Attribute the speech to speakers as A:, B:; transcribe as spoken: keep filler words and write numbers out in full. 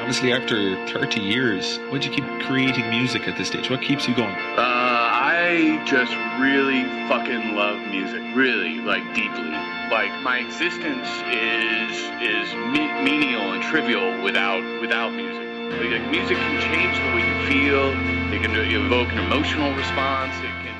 A: Obviously, after thirty years, why do you keep creating music at this stage? What keeps you going?
B: Uh, I just really fucking love music, really, like deeply. Like my existence is is me- menial and trivial without without music. Like, music can change the way you feel. It can evoke an emotional response. It can